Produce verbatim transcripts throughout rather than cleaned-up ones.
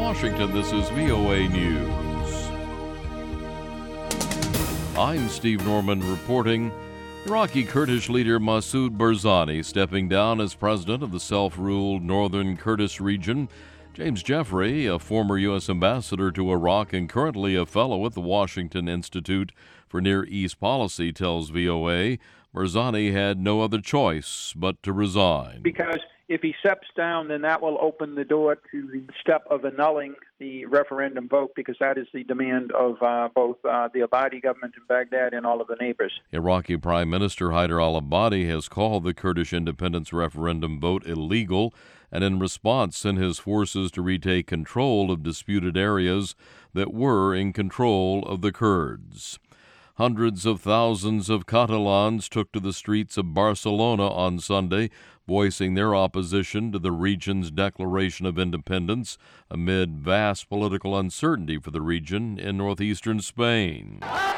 Washington, this is V O A News. I'm Steve Norman reporting. Iraqi Kurdish leader Masoud Barzani stepping down as president of the self-ruled Northern Kurdish region. James Jeffrey, a former U S ambassador to Iraq and currently a fellow at the Washington Institute for Near East Policy, tells V O A Barzani had no other choice but to resign. Because if he steps down, then that will open the door to the step of annulling the referendum vote, because that is the demand of uh, both uh, the Abadi government in Baghdad and all of the neighbors. Iraqi Prime Minister Haider al-Abadi has called the Kurdish independence referendum vote illegal and in response sent his forces to retake control of disputed areas that were in control of the Kurds. Hundreds of thousands of Catalans took to the streets of Barcelona on Sunday, voicing their opposition to the region's declaration of independence amid vast political uncertainty for the region in northeastern Spain.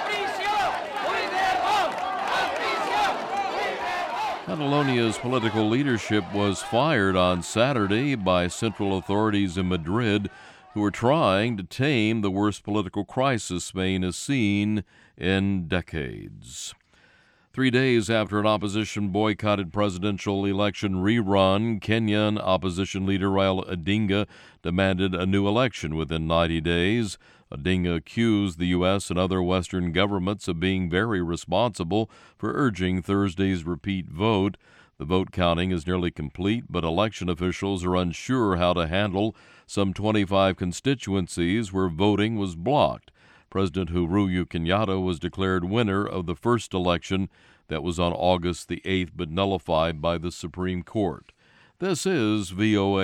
Catalonia's political leadership was fired on Saturday by central authorities in Madrid, who are trying to tame the worst political crisis Spain has seen in decades. Three days after an opposition boycotted presidential election rerun, Kenyan opposition leader Raila Odinga demanded a new election within ninety days. Odinga accused the U S and other Western governments of being very responsible for urging Thursday's repeat vote. The vote counting is nearly complete, but election officials are unsure how to handle some twenty-five constituencies where voting was blocked. President Uhuru Kenyatta was declared winner of the first election that was on August the eighth, but nullified by the Supreme Court. This is V O A.